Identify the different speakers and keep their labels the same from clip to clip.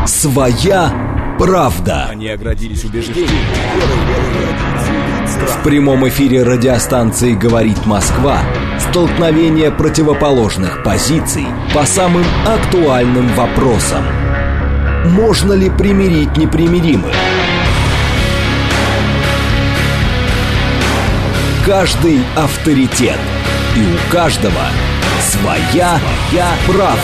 Speaker 1: Своя правда.
Speaker 2: Они оградились убежищем.
Speaker 1: В прямом эфире радиостанции «Говорит Москва» столкновение противоположных позиций по самым актуальным вопросам. Можно ли примирить непримиримых? Каждый авторитет, и у каждого своя правда.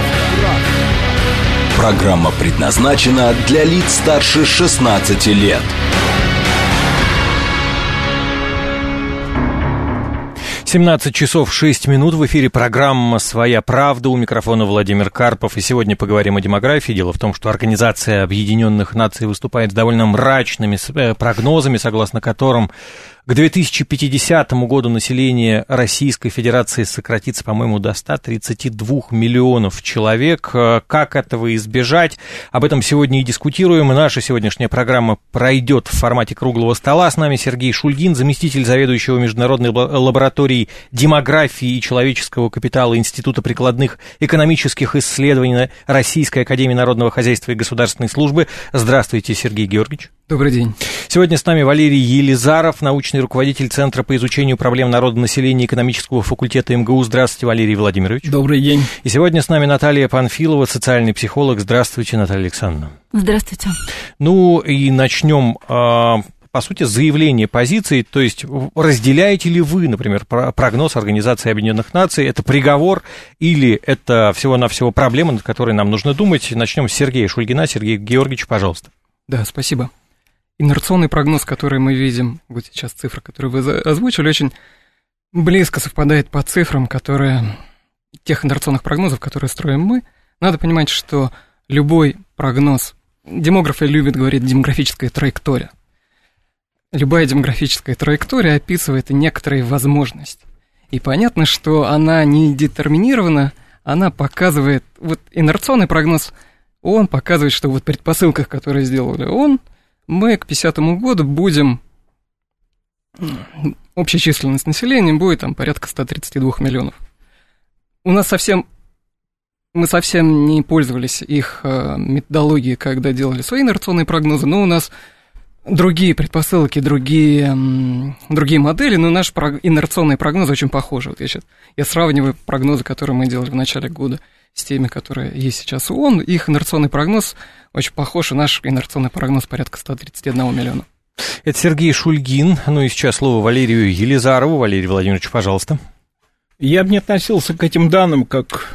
Speaker 1: Программа предназначена для лиц старше 16 лет.
Speaker 3: 17 часов 6 минут. В эфире программа «Своя правда». У микрофона Владимир Карпов. И сегодня поговорим о демографии. Дело в том, что Организация Объединенных Наций выступает с довольно мрачными прогнозами, согласно которым к 2050 году население Российской Федерации сократится, по-моему, до 132 миллионов человек. Как этого избежать? Об этом сегодня и дискутируем. Наша сегодняшняя программа пройдет в формате круглого стола. С нами Сергей Шульгин, заместитель заведующего Международной лабораторией демографии и человеческого капитала Института прикладных экономических исследований Российской академии народного хозяйства и государственной службы. Здравствуйте, Сергей Георгиевич.
Speaker 4: Добрый день.
Speaker 3: Сегодня с нами Валерий Елизаров, научный руководитель Центра по изучению проблем народонаселения экономического факультета МГУ. Здравствуйте, Валерий Владимирович.
Speaker 4: Добрый день.
Speaker 3: И сегодня с нами Наталья Панфилова, социальный психолог. Здравствуйте, Наталья Александровна.
Speaker 5: Здравствуйте.
Speaker 3: Ну и начнем, по сути, с заявления позиции. То есть разделяете ли вы, например, прогноз Организации Объединенных Наций? Это приговор или это всего-навсего проблема, над которой нам нужно думать? Начнем с Сергея Шульгина. Сергей Георгиевич, пожалуйста.
Speaker 4: Да, спасибо. Инерционный прогноз, который мы видим, вот сейчас цифра, которую вы озвучили, очень близко совпадает по цифрам, тех инерционных прогнозов, которые строим мы. Надо понимать, что любой прогноз, демографы любят говорить демографическая траектория. Любая демографическая траектория описывает некоторые возможности. И понятно, что она не детерминирована, она показывает, вот инерционный прогноз, он показывает, что вот в предпосылках, которые сделали мы к 50-му году будем, общая численность населения будет там порядка 132 миллионов. Мы совсем не пользовались их методологией, когда делали свои инерционные прогнозы, но у нас другие предпосылки, другие модели, но наши инерционные прогнозы очень похожи. Вот я сравниваю прогнозы, которые мы делали в начале года, с теми, которые есть сейчас у ООН. Их инерционный прогноз очень похож, и наш инерционный прогноз порядка 131 миллиона.
Speaker 3: Это Сергей Шульгин. Ну и сейчас слово Валерию Елизарову. Валерий Владимирович, пожалуйста.
Speaker 6: Я бы не относился к этим данным как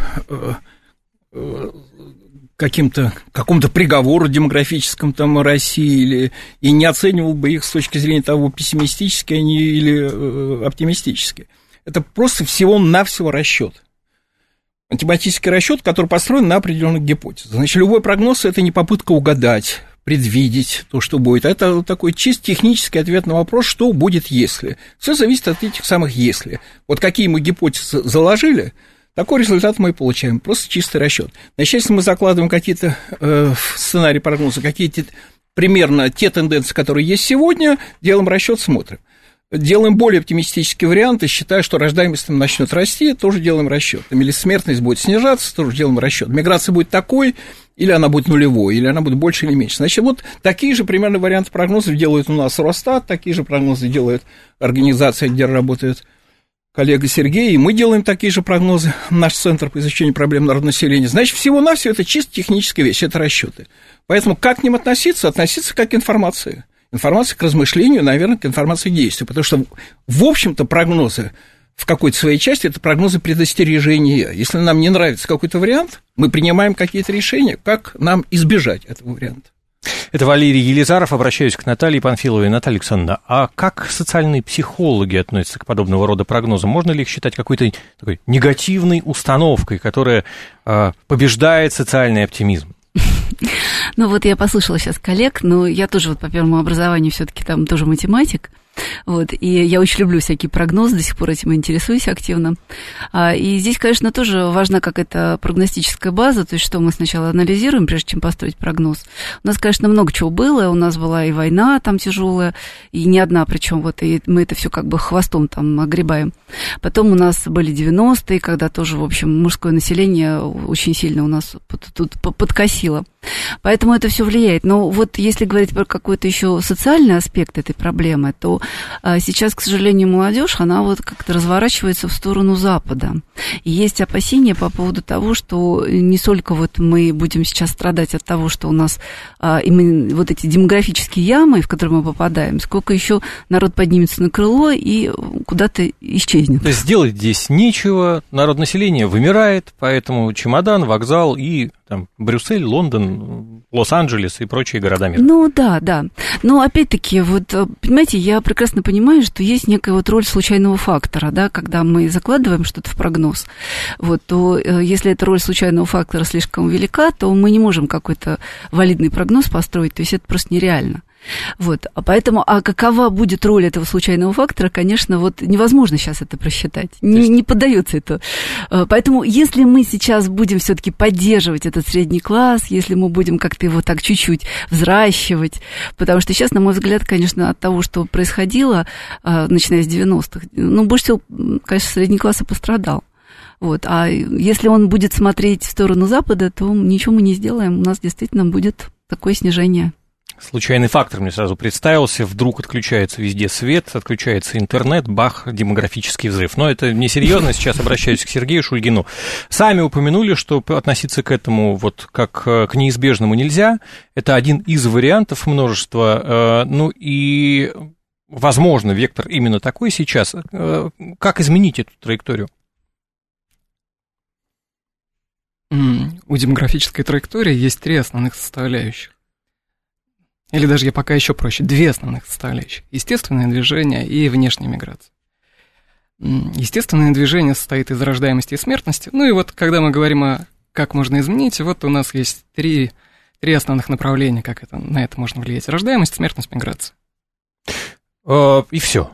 Speaker 6: какому-то приговору демографическому там России, и не оценивал бы их с точки зрения того, пессимистически они или оптимистически. Это просто всего-навсего расчет. Математический расчет, который построен на определенных гипотезах. Значит, любой прогноз – это не попытка угадать, предвидеть то, что будет. Это такой чисто технический ответ на вопрос, что будет, если. Все зависит от этих самых «если». Вот какие мы гипотезы заложили, такой результат мы и получаем. Просто чистый расчет. Значит, если мы закладываем какие-то сценарии прогноза, какие-то примерно те тенденции, которые есть сегодня, делаем расчет, смотрим. Делаем более оптимистические варианты, считая, что рождаемость начнет расти, тоже делаем расчет. Или смертность будет снижаться, тоже делаем расчет. Миграция будет такой, или она будет нулевой, или она будет больше или меньше. Значит, вот такие же примерно варианты прогнозов делает у нас Росстат, такие же прогнозы делает организация, где работает коллега Сергей, и мы делаем такие же прогнозы, наш Центр по изучению проблем народонаселения. Значит, всего-навсего это чисто техническая вещь, это расчеты. Поэтому как к ним относиться? Относиться как к информации. Информация к размышлению, наверное, к информации к действию, потому что, в общем-то, прогнозы в какой-то своей части – это прогнозы предостережения. Если нам не нравится какой-то вариант, мы принимаем какие-то решения, как нам избежать этого варианта.
Speaker 3: Это Валерий Елизаров. Обращаюсь к Наталье Панфиловой. Наталья Александровна, а как социальные психологи относятся к подобного рода прогнозам? Можно ли их считать какой-то такой негативной установкой, которая побеждает социальный оптимизм?
Speaker 5: Ну вот я послушала сейчас коллег, но я тоже вот по первому образованию все-таки там тоже математик. Вот, и я очень люблю всякие прогнозы, до сих пор этим интересуюсь активно. И здесь, конечно, тоже важна какая-то прогностическая база, то есть что мы сначала анализируем, прежде чем построить прогноз. У нас, конечно, много чего было, у нас была и война там тяжелая, и не одна, причем вот, и мы это все как бы хвостом там огребаем. Потом у нас были 90-е, когда тоже, в общем, мужское население очень сильно у нас тут подкосило. Поэтому это все влияет. Но вот если говорить про какой-то еще социальный аспект этой проблемы, то сейчас, к сожалению, молодежь, она вот как-то разворачивается в сторону Запада. И есть опасения по поводу того, что не только вот мы будем сейчас страдать от того, что у нас именно вот эти демографические ямы, в которые мы попадаем, сколько еще народ поднимется на крыло и куда-то исчезнет.
Speaker 3: То есть сделать здесь нечего, народонаселение вымирает, поэтому чемодан, вокзал и там Брюссель, Лондон, Лос-Анджелес и прочие города мира.
Speaker 5: Ну да. Но опять-таки, вот, понимаете, я прекрасно понимаю, что есть некая вот роль случайного фактора, да, когда мы закладываем что-то в прогноз, вот, то если эта роль случайного фактора слишком велика, то мы не можем какой-то валидный прогноз построить, то есть это просто нереально. Вот, поэтому, какова будет роль этого случайного фактора, конечно, вот невозможно сейчас это просчитать, не поддается это. Поэтому, если мы сейчас будем все-таки поддерживать этот средний класс, если мы будем как-то его так чуть-чуть взращивать, потому что сейчас, на мой взгляд, конечно, от того, что происходило, начиная с 90-х, больше всего, конечно, средний класс и пострадал. Вот, а если он будет смотреть в сторону Запада, то ничего мы не сделаем, у нас действительно будет такое снижение.
Speaker 3: Случайный фактор мне сразу представился. Вдруг отключается везде свет, отключается интернет, бах, демографический взрыв. Но это несерьезно. Сейчас обращаюсь к Сергею Шульгину. Сами упомянули, что относиться к этому вот как к неизбежному нельзя. Это один из вариантов множества. И, возможно, вектор именно такой сейчас. Как изменить эту траекторию?
Speaker 4: У демографической траектории есть 3 основных составляющих. Или даже я пока еще проще, 2 основных составляющих. Естественное движение и внешняя миграция. Естественное движение состоит из рождаемости и смертности. Ну и вот, когда мы говорим о как можно изменить, вот у нас есть 3 основных направления, как на это можно влиять. Рождаемость, смертность, миграция.
Speaker 3: И все.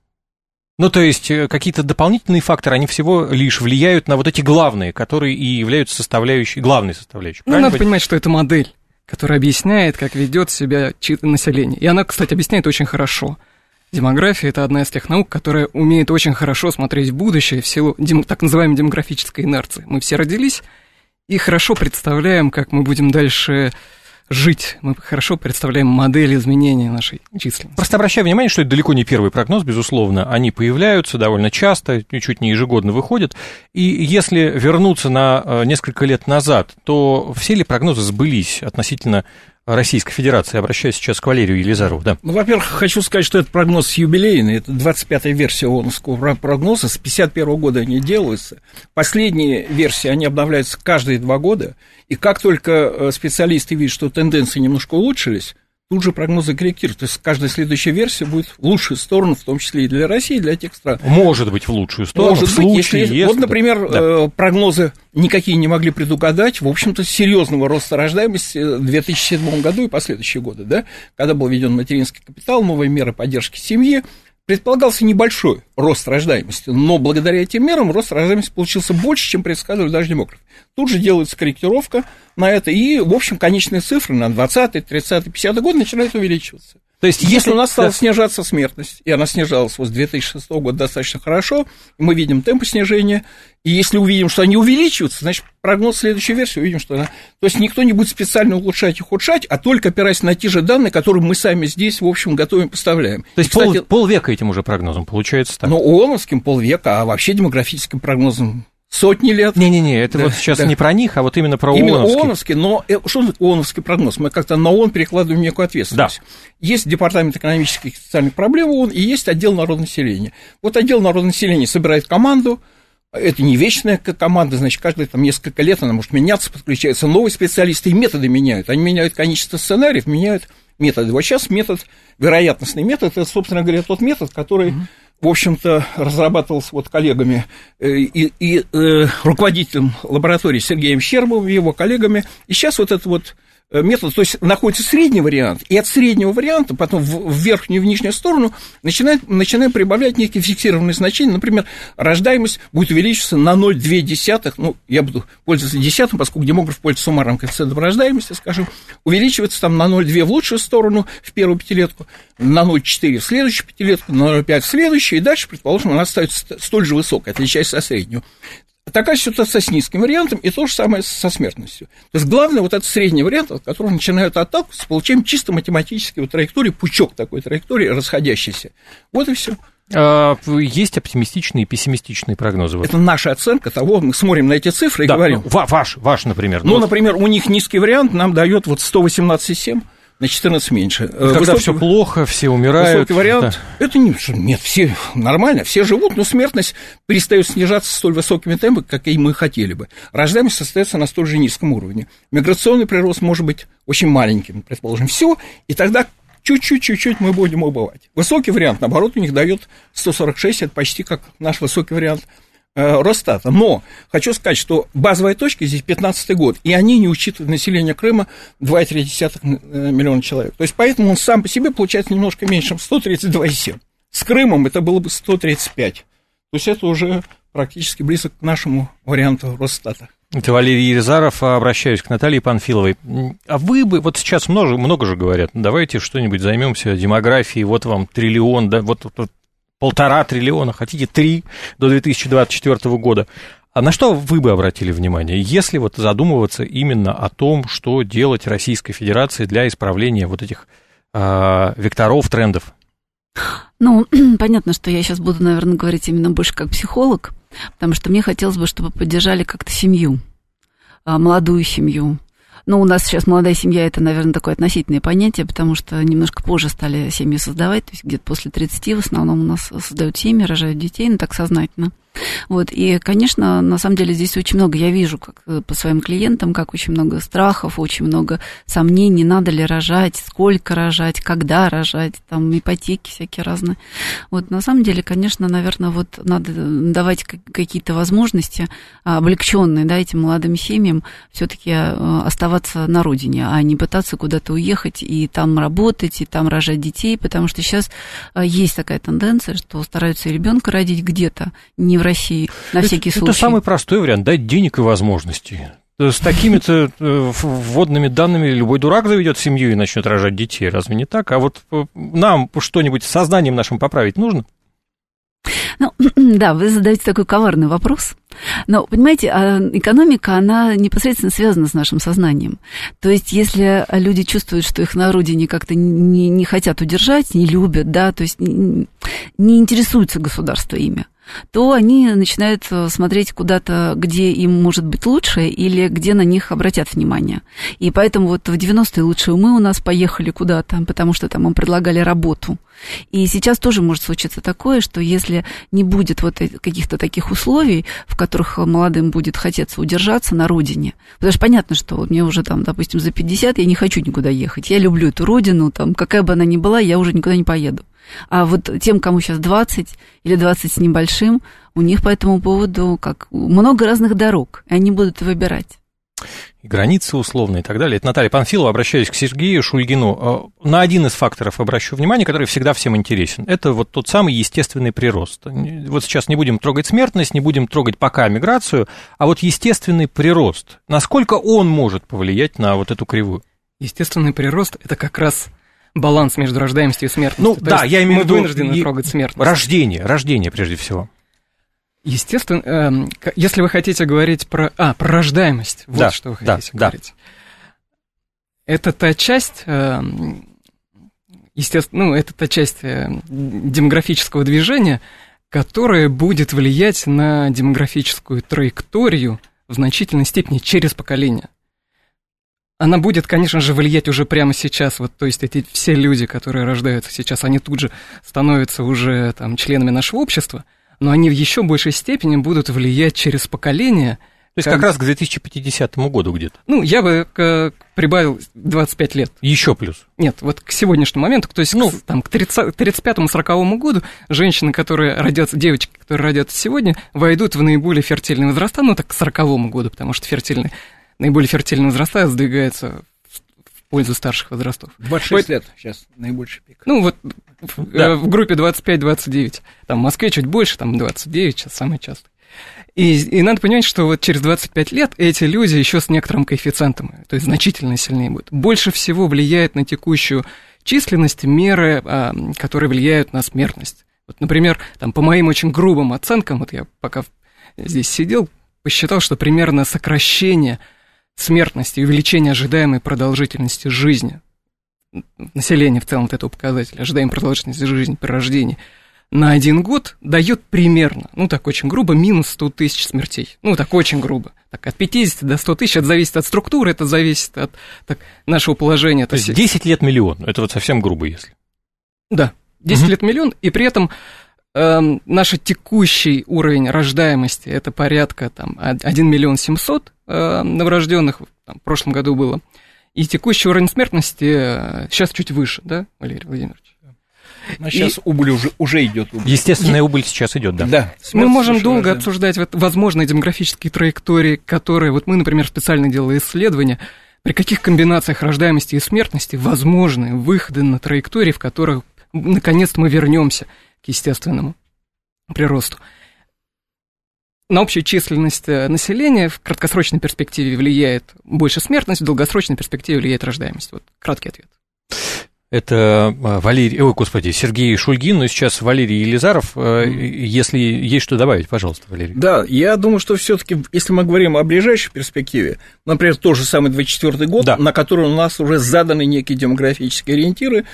Speaker 3: Ну, то есть, какие-то дополнительные факторы, они всего лишь влияют на вот эти главные, которые и являются главной составляющей.
Speaker 4: Ну, надо понимать, что это модель, которая объясняет, как ведет себя население. И она, кстати, объясняет очень хорошо. Демография – это одна из тех наук, которая умеет очень хорошо смотреть в будущее в силу так называемой демографической инерции. Мы все родились и хорошо представляем, как мы будем дальше жить. Мы хорошо представляем модель изменения нашей численности.
Speaker 3: Просто обращаю внимание, что это далеко не первый прогноз, безусловно. Они появляются довольно часто, чуть не ежегодно выходят. И если вернуться на несколько лет назад, то все ли прогнозы сбылись относительно Российской Федерации? Обращаюсь сейчас к Валерию Елизарову. Да.
Speaker 6: Ну, во-первых, хочу сказать, что этот прогноз юбилейный. Это 25-я версия ООНовского прогноза. С 1951 года они делаются. Последние версии, они обновляются каждые 2 года. И как только специалисты видят, что тенденции немножко улучшились, тут же прогнозы корректируют. То есть каждая следующая версия будет в лучшую сторону, в том числе и для России, и для тех стран.
Speaker 3: Может быть, в лучшую сторону.
Speaker 6: Может быть, если... Вот, например, прогнозы никакие не могли предугадать, в общем-то, серьезного роста рождаемости в 2007 году и последующие годы, да, когда был введен материнский капитал, новые меры поддержки семьи. Предполагался небольшой рост рождаемости, но благодаря этим мерам рост рождаемости получился больше, чем предсказывали даже демографы. Тут же делается корректировка на это, и, в общем, конечные цифры на 20-й, 30-й, 50-й год начинают увеличиваться. То есть, если у нас стала снижаться смертность, и она снижалась вот с 2006 года достаточно хорошо, мы видим темпы снижения, и если увидим, что они увеличиваются, значит, прогноз следующей версии увидим, что она... То есть, никто не будет специально улучшать и ухудшать, а только опираясь на те же данные, которые мы сами здесь, в общем, готовим, поставляем.
Speaker 3: То есть, кстати, полвека этим уже прогнозом получается так?
Speaker 6: Ну, ООНовским полвека, а вообще демографическим прогнозом сотни лет.
Speaker 3: Не-не-не, это да, вот сейчас не про них, а вот именно про
Speaker 6: именно ООНовский. Но что такое ООНовский прогноз? Мы как-то на ООН перекладываем некую ответственность. Да. Есть Департамент экономических и социальных проблем ООН, и есть отдел народонаселения. Вот отдел народонаселения собирает команду. Это не вечная команда, значит, каждые там несколько лет она может меняться, подключаются новые специалисты, и методы меняют. Они меняют количество сценариев, меняют методы. Вот сейчас вероятностный метод, это, собственно говоря, тот метод, который... в общем-то, разрабатывался вот коллегами и руководителем лаборатории Сергеем Щербовым и его коллегами. И сейчас вот этот вот метод, то есть находится средний вариант, и от среднего варианта потом в верхнюю и в нижнюю сторону начинаем прибавлять некие фиксированные значения. Например, рождаемость будет увеличиваться на 0,2, ну, я буду пользоваться десятым, поскольку демограф пользуется суммарным коэффициентом рождаемости, скажем, увеличивается там на 0,2 в лучшую сторону в первую пятилетку, на 0,4 в следующую пятилетку, на 0,5 в следующую, и дальше, предположим, она остается столь же высокой, отличаясь от среднего. Такая ситуация с низким вариантом, и то же самое со смертностью. То есть главное вот этот средний вариант, от которого начинают отталкиваться, получаем чисто математическую траекторию, пучок такой траектории, расходящийся. Вот и все.
Speaker 3: Есть оптимистичные и пессимистичные прогнозы?
Speaker 6: Это наша оценка того, мы смотрим на эти цифры и говорим.
Speaker 3: Ваш, например.
Speaker 6: Ну, например, у них низкий вариант нам дает вот 118,7. На 14 меньше.
Speaker 3: Когда все плохо, все умирают.
Speaker 6: Высокий вариант. Да. Это нет, все нормально, все живут, но смертность перестает снижаться столь высокими темпами, как и мы хотели бы. Рождаемость остается на столь же низком уровне. Миграционный прирост может быть очень маленьким, предположим. Все, и тогда чуть-чуть мы будем убывать. Высокий вариант, наоборот, у них дает 146, это почти как наш высокий вариант Росстата. Но хочу сказать, что базовая точка здесь 15-й год, и они не учитывают население Крыма 2,3 миллиона человек. То есть поэтому он сам по себе получается немножко меньше, чем 132,7. С Крымом это было бы 135. То есть это уже практически близко к нашему варианту Росстата.
Speaker 3: Это Валерий Елизаров, обращаюсь к Наталье Панфиловой. А вы бы, вот сейчас много же говорят, давайте что-нибудь займемся демографией, вот вам триллион, да, вот 1,5 триллиона, хотите 3 до 2024 года. А на что вы бы обратили внимание, если вот задумываться именно о том, что делать Российской Федерации для исправления вот этих векторов, трендов?
Speaker 5: Ну, понятно, что я сейчас буду, наверное, говорить именно больше как психолог, потому что мне хотелось бы, чтобы поддержали как-то семью, молодую семью. Ну, у нас сейчас молодая семья – это, наверное, такое относительное понятие, потому что немножко позже стали семьи создавать, то есть где-то после 30 в основном у нас создают семьи, рожают детей, ну, так сознательно. Вот, и, конечно, на самом деле здесь очень много, я вижу как по своим клиентам, как очень много страхов, очень много сомнений, надо ли рожать, сколько рожать, когда рожать, там ипотеки всякие разные. Вот, на самом деле, конечно, наверное, вот надо давать какие-то возможности облегченные, да, этим молодым семьям все-таки оставаться на родине, а не пытаться куда-то уехать и там работать, и там рожать детей, потому что сейчас есть такая тенденция, что стараются и ребенка родить где-то, не в России, на всякий случай.
Speaker 3: Это самый простой вариант, дать денег и возможностей. С такими-то вводными данными любой дурак заведет семью и начнет рожать детей, разве не так? А вот нам что-нибудь с сознанием нашим поправить нужно?
Speaker 5: Ну, да, вы задаете такой коварный вопрос. Но, понимаете, экономика, она непосредственно связана с нашим сознанием. То есть, если люди чувствуют, что их на родине как-то не хотят удержать, не любят, да, то есть не интересуется государство ими, то они начинают смотреть куда-то, где им может быть лучше, или где на них обратят внимание. И поэтому вот в 90-е лучшие умы у нас поехали куда-то, потому что там им предлагали работу. И сейчас тоже может случиться такое, что если не будет вот каких-то таких условий, в которых молодым будет хотеться удержаться на родине, потому что понятно, что вот мне уже там, допустим, за 50, я не хочу никуда ехать, я люблю эту родину, там, какая бы она ни была, я уже никуда не поеду. А вот тем, кому сейчас 20 или 20 с небольшим, у них по этому поводу как много разных дорог, и они будут выбирать.
Speaker 3: И границы условные и так далее. Это Наталья Панфилова, обращаюсь к Сергею Шульгину. На один из факторов обращу внимание, который всегда всем интересен. Это вот тот самый естественный прирост. Вот сейчас не будем трогать смертность, не будем трогать пока миграцию, а вот естественный прирост. Насколько он может повлиять на вот эту кривую?
Speaker 4: Естественный прирост – это как раз баланс между рождаемостью и смертностью.
Speaker 3: Ну, да, я имею в виду...
Speaker 4: Мы вынуждены трогать смертность.
Speaker 3: Рождение прежде всего.
Speaker 4: Естественно, если вы хотите говорить про рождаемость, вот да, что вы хотите говорить. Да. Это та часть, естественно, это та часть демографического движения, которая будет влиять на демографическую траекторию в значительной степени через поколение. Она будет, конечно же, влиять уже прямо сейчас. Вот, то есть эти все люди, которые рождаются сейчас, они тут же становятся уже там, членами нашего общества, но они в еще большей степени будут влиять через поколение.
Speaker 3: То есть как раз к 2050 году где-то?
Speaker 4: Ну, я бы прибавил 25 лет.
Speaker 3: Еще плюс?
Speaker 4: Нет, вот к сегодняшнему моменту, то есть там, к 35-40 году женщины, которые родятся, девочки, которые родятся сегодня, войдут в наиболее фертильные возраста, ну, так к 40 году, потому что наиболее фертильные возраста сдвигаются в пользу старших возрастов.
Speaker 6: 26 лет сейчас наибольший пик.
Speaker 4: Ну, вот в группе 25-29. Там в Москве чуть больше, там 29, сейчас самый частый. И надо понимать, что вот через 25 лет эти люди еще с некоторым коэффициентом, то есть значительно сильнее будут. Больше всего влияет на текущую численность меры, которые влияют на смертность. Вот, например, там, по моим очень грубым оценкам, вот я пока здесь сидел, посчитал, что примерно сокращение смертности и увеличение ожидаемой продолжительности жизни, населения в целом вот этого показателя, ожидаемой продолжительности жизни при рождении, на 1 год дает примерно, ну так очень грубо, минус 100 тысяч смертей. Ну так очень грубо. Так, от 50 до 100 тысяч, это зависит от структуры, это зависит от нашего положения.
Speaker 3: То есть 10 лет миллион, это вот совсем грубо, если.
Speaker 4: Да, 10 лет миллион, и при этом наш текущий уровень рождаемости, это порядка там, 1 миллион 700 новорожденных, в прошлом году было, и текущий уровень смертности сейчас чуть выше, да, Валерий Владимирович?
Speaker 6: Но сейчас убыль уже идет.
Speaker 3: Естественная убыль сейчас идет, да.
Speaker 6: Да.
Speaker 4: Мы можем долго обсуждать возможные демографические траектории, которые, вот мы, например, специально делали исследования, при каких комбинациях рождаемости и смертности возможны выходы на траектории, в которых, наконец-то, мы вернемся к естественному приросту. На общую численность населения в краткосрочной перспективе влияет больше смертность, в долгосрочной перспективе влияет рождаемость. Вот краткий ответ.
Speaker 3: Это Сергей Шульгин, но сейчас Валерий Елизаров. Если есть что добавить, пожалуйста, Валерий.
Speaker 6: Да, я думаю, что все-таки, если мы говорим о ближайшей перспективе, например, тот же самый 2024 год, да, на который у нас уже заданы некие демографические ориентиры,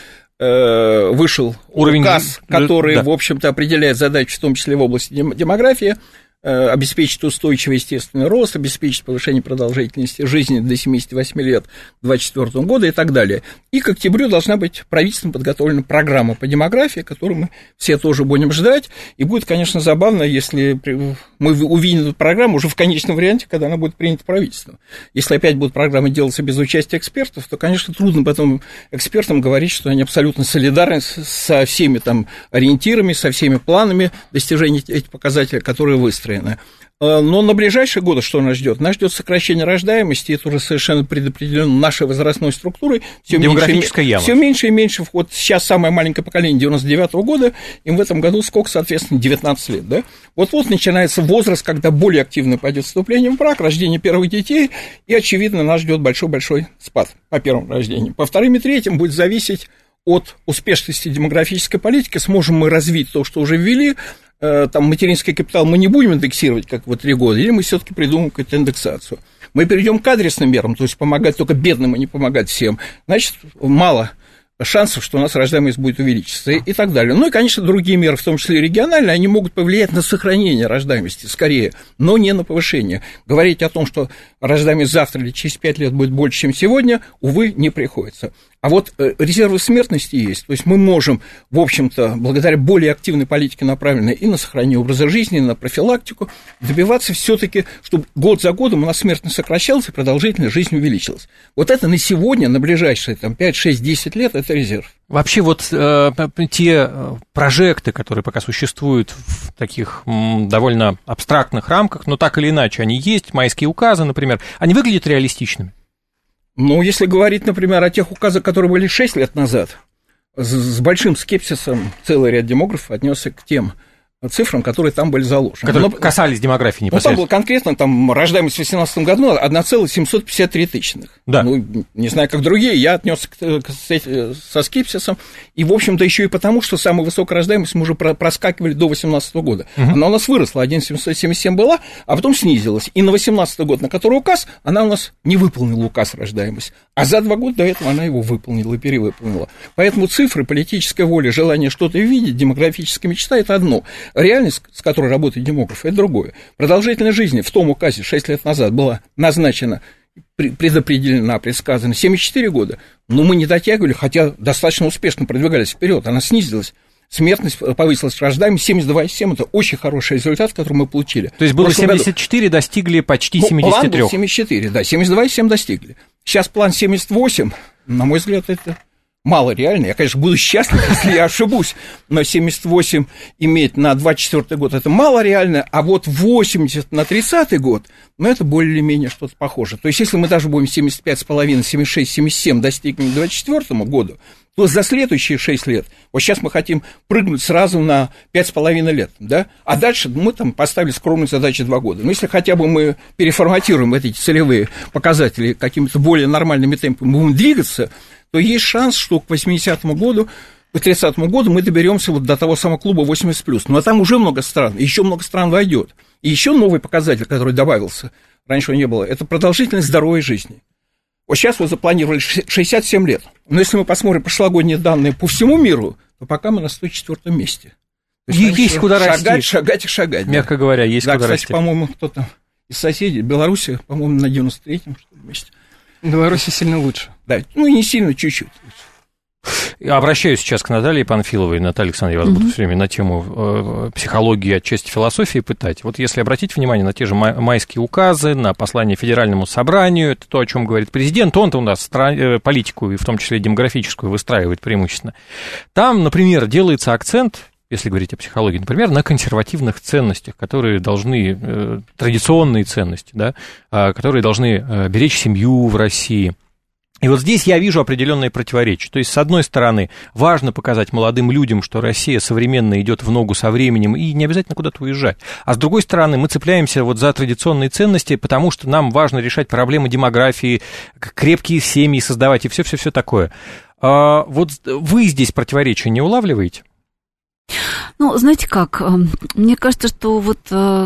Speaker 6: вышел указ, который, да, в общем-то, определяет задачи, в том числе в области демографии, обеспечить устойчивый естественный рост, обеспечить повышение продолжительности жизни до 78 лет к 2024 году и так далее. И к октябрю должна быть правительством подготовлена программа по демографии, которую мы все тоже будем ждать. И будет, конечно, забавно, если мы увидим эту программу уже в конечном варианте, когда она будет принята правительством. Если опять будет программа делаться без участия экспертов, то, конечно, трудно потом экспертам говорить, что они абсолютно солидарны со всеми там ориентирами, со всеми планами достижения этих показателей, которые выстроены. Но на ближайшие годы что нас ждет? Нас ждет сокращение рождаемости, это уже совершенно предопределено нашей возрастной структурой.
Speaker 3: Демографическая яма.
Speaker 6: Все меньше и меньше. Вот сейчас самое маленькое поколение 99-го года, им в этом году сколько, соответственно, 19 лет, да? Вот-вот начинается возраст, когда более активно пойдет вступление в брак, рождение первых детей, и, очевидно, нас ждет большой-большой спад по первому рождению. По вторым и третьим будет зависеть от успешности демографической политики, сможем мы развить то, что уже ввели. Там материнский капитал мы не будем индексировать, как вот 3 года, или мы все-таки придумаем какую-то индексацию. Мы перейдем к адресным мерам, то есть помогать только бедным, а не помогать всем. Значит, мало шансов, что у нас рождаемость будет увеличиться и так далее. Ну и, конечно, другие меры, в том числе и региональные, они могут повлиять на сохранение рождаемости, скорее, но не на повышение. Говорить о том, что рождаемость завтра или через 5 лет будет больше, чем сегодня, увы, не приходится. А вот резервы смертности есть, то есть мы можем, в общем-то, благодаря более активной политике, направленной и на сохранение образа жизни, и на профилактику, добиваться все-таки, чтобы год за годом у нас смертность сокращалась и продолжительность жизни увеличилась. Вот это на сегодня, на ближайшие там, 5, 6, 10 лет, это резерв.
Speaker 3: Вообще вот те прожекты, которые пока существуют в таких довольно абстрактных рамках, но так или иначе они есть, майские указы, например, они выглядят реалистичными?
Speaker 6: Ну, если говорить, например, о тех указах, которые были 6 лет назад, с большим скепсисом целый ряд демографов отнесся к тем цифрам, которые там были заложены.
Speaker 3: Которые касались демографии непосредственно.
Speaker 6: Ну, там было конкретно, там, рождаемость в 2018 году 1,753 тысячных.
Speaker 3: Да.
Speaker 6: Ну, не знаю, как другие, я отнесся со скепсисом, и, в общем-то, еще и потому, что самая высокая рождаемость мы уже проскакивали до 2018 года. Она у нас выросла, 1,777 была, а потом снизилась. И на 2018 год, на который указ, она у нас не выполнила указ рождаемость. А за 2 года до этого она его выполнила и перевыполнила. Поэтому цифры, политическая воля, желание что-то видеть, демографическая мечта – это одно. Реальность, с которой работает демограф, это другое. Продолжительность жизни в том указе 6 лет назад была назначена, предопределена, предсказана 74 года, но мы не дотягивали, хотя достаточно успешно продвигались вперед, она снизилась. Смертность повысилась, рождаемость 72,7, это очень хороший результат, который мы получили.
Speaker 3: То есть было 74, году достигли почти 73.
Speaker 6: План был 74, да, 72,7 достигли. Сейчас план 78, на мой взгляд, это мало реально. Я, конечно, буду счастлив, если я ошибусь, но 78 иметь на 24 год это мало реально, а вот 80 на 30 год, ну, это более-менее что-то похоже. То есть, если мы даже будем 75,5, 76, 77 достигнем к 24 году, то за следующие 6 лет, вот сейчас мы хотим прыгнуть сразу на 5,5 лет, да, а дальше мы там поставили скромные задачи 2 года. Но если хотя бы мы переформатируем эти целевые показатели какими-то более нормальными темпами, будем двигаться, то есть шанс, что к 80-му году, к 30-му году мы доберемся вот до того самого клуба 80+. Но там уже много стран, еще много стран войдет. И еще новый показатель, который добавился, раньше его не было, это продолжительность здоровой жизни. Вот сейчас вот запланировали 67 лет. Но если мы посмотрим прошлогодние данные по всему миру, то пока мы на 104-м месте.
Speaker 3: Есть куда расти.
Speaker 6: Шагать.
Speaker 3: Мягко говоря, есть куда
Speaker 6: кстати,
Speaker 3: расти.
Speaker 6: По-моему, кто-то из соседей, Беларуси, по-моему, на 93-м месте.
Speaker 4: В Беларуси сильно лучше.
Speaker 6: Да, ну и не сильно, чуть-чуть.
Speaker 3: Обращаюсь сейчас к Наталье Панфиловой. Наталья Александровна, я вас буду все время на тему психологии, отчасти философии пытать. Вот если обратить внимание на те же майские указы, на послание Федеральному собранию, это то, о чем говорит президент, он-то у нас политику, и в том числе демографическую, выстраивает преимущественно. Там, например, делается акцент, если говорить о психологии, например, на консервативных ценностях, которые должны, традиционные ценности, да, которые должны беречь семью в России. И вот здесь я вижу определенные противоречия. То есть, с одной стороны, важно показать молодым людям, что Россия современная идет в ногу со временем, и не обязательно куда-то уезжать. А с другой стороны, мы цепляемся вот за традиционные ценности, потому что нам важно решать проблемы демографии, крепкие семьи создавать и все-все-все такое. Вот вы здесь противоречия не улавливаете?
Speaker 5: Ну, знаете как, мне кажется, что вот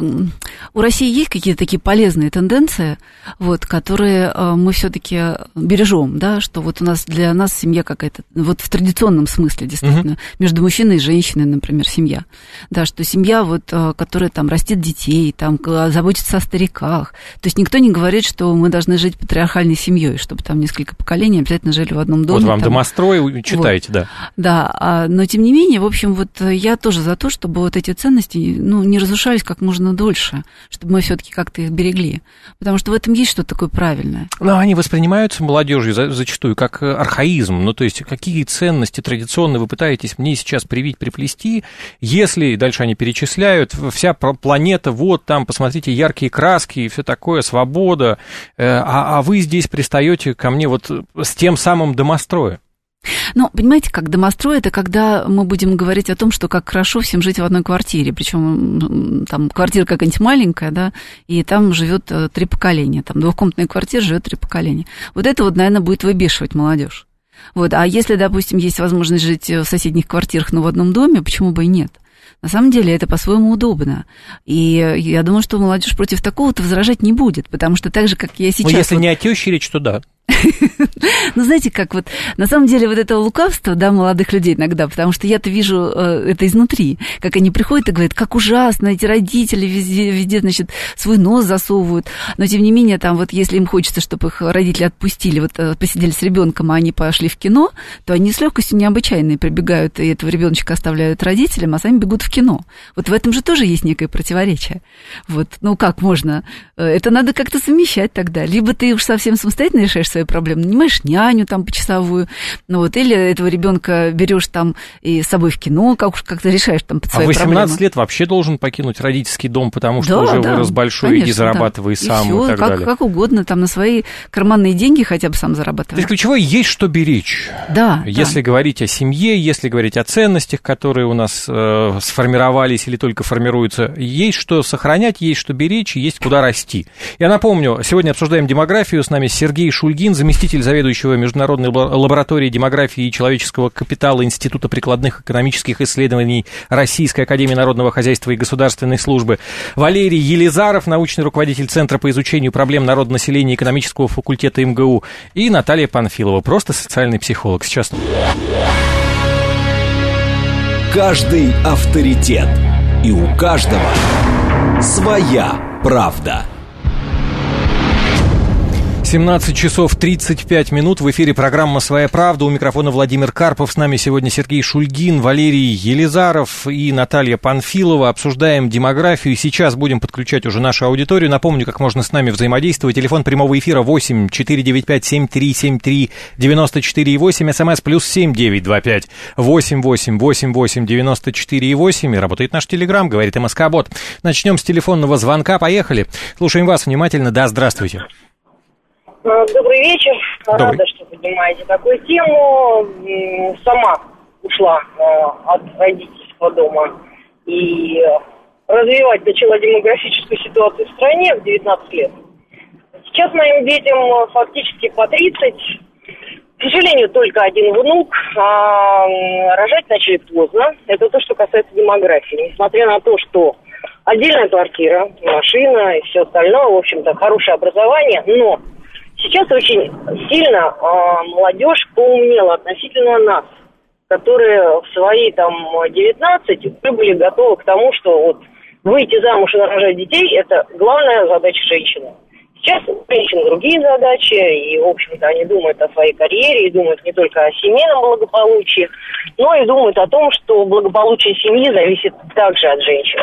Speaker 5: у России есть какие-то такие полезные тенденции, вот, которые мы все-таки бережем, да, что вот у нас для нас семья какая-то, вот в традиционном смысле, действительно, между мужчиной и женщиной, например, семья, да, что семья, вот, которая там растит детей, там заботится о стариках, то есть никто не говорит, что мы должны жить патриархальной семьей, чтобы там несколько поколений обязательно жили в одном доме.
Speaker 3: Вот вам
Speaker 5: там,
Speaker 3: домострой читаете,
Speaker 5: вот,
Speaker 3: да.
Speaker 5: Да, но тем не менее, в общем, вот я тоже за то, чтобы вот эти ценности, ну, не разрушались как можно дольше, чтобы мы все-таки как-то их берегли. Потому что в этом есть что-то такое правильное.
Speaker 3: Но они воспринимаются молодежью зачастую как архаизм. Ну, то есть, какие ценности традиционные вы пытаетесь мне сейчас привить, приплести, если, дальше они перечисляют, вся планета, вот там, посмотрите, яркие краски и все такое, свобода, а вы здесь пристаете ко мне вот с тем самым домостроем.
Speaker 5: Ну, понимаете, как домострой, это когда мы будем говорить о том, что как хорошо всем жить в одной квартире, причем там квартира какая-нибудь маленькая, да, и там живет 3 поколения, там двухкомнатная квартира, живет 3 поколения. Вот это вот, наверное, будет выбешивать молодежь. Вот, а если, допустим, есть возможность жить в соседних квартирах, но в одном доме, почему бы и нет? На самом деле это по-своему удобно. И я думаю, что молодежь против такого-то возражать не будет, потому что так же, как я сейчас...
Speaker 3: Ну, если не о тёще речь, то да.
Speaker 5: Ну, знаете, как вот, на самом деле, вот это лукавство, да, молодых людей иногда, потому что я-то вижу это изнутри, как они приходят и говорят, как ужасно, эти родители везде, значит, свой нос засовывают, но, тем не менее, там вот, если им хочется, чтобы их родители отпустили, вот, посидели с ребенком, а они пошли в кино, то они с легкостью необычайной прибегают и этого ребеночка оставляют родителям, а сами бегут в кино. Вот в этом же тоже есть некое противоречие. Вот, ну, как можно? Это надо как-то совмещать тогда. Либо ты уж совсем самостоятельно решаешь свои проблемы, нанимаешь няню там почасовую, ну вот, или этого ребенка берешь там и с собой в кино, как-то решаешь там под свои проблемы.
Speaker 3: А 18 лет вообще должен покинуть родительский дом, потому что уже вырос большой, конечно, иди зарабатывай сам и так далее.
Speaker 5: Как угодно, там на свои карманные деньги хотя бы сам зарабатывай.
Speaker 3: То есть ключевое, есть что беречь.
Speaker 5: Да.
Speaker 3: Если говорить о семье, если говорить о ценностях, которые у нас сформировались или только формируются, есть что сохранять, есть что беречь, есть куда расти. Я напомню, сегодня обсуждаем демографию, с нами Сергей Шульгин, заместитель заведующего Международной лабораторией демографии и человеческого капитала Института прикладных экономических исследований Российской академии народного хозяйства и государственной службы, Валерий Елизаров, научный руководитель Центра по изучению проблем народонаселения экономического факультета МГУ, и Наталья Панфилова, просто социальный психолог. Сейчас.
Speaker 1: Каждый авторитет, и у каждого своя правда.
Speaker 3: 17 часов 35 минут. В эфире программа «Своя правда». У микрофона Владимир Карпов. С нами сегодня Сергей Шульгин, Валерий Елизаров и Наталья Панфилова. Обсуждаем демографию. Сейчас будем подключать уже нашу аудиторию. Напомню, как можно с нами взаимодействовать. Телефон прямого эфира 8 495 7373 94 8. СМС +7 925 88 88 94 8. И работает наш телеграм, говорит МСК-бот. Начнем с телефонного звонка. Поехали. Слушаем вас внимательно. Да, здравствуйте.
Speaker 2: Добрый вечер. Рада, что поднимаете такую тему. Сама ушла от родительского дома и развивать начала демографическую ситуацию в стране в 19 лет. Сейчас моим детям фактически по 30. К сожалению, только один внук. Рожать начали поздно. Это то, что касается демографии. Несмотря на то, что отдельная квартира, машина и все остальное, в общем-то, хорошее образование, но сейчас очень сильно молодежь поумнела относительно нас, которые в свои там 19 уже были готовы к тому, что вот выйти замуж и нарожать детей – это главная задача женщины. Сейчас у женщин другие задачи, и, в общем-то, они думают о своей карьере, и думают не только о семейном благополучии, но и думают о том, что благополучие семьи зависит также от женщин.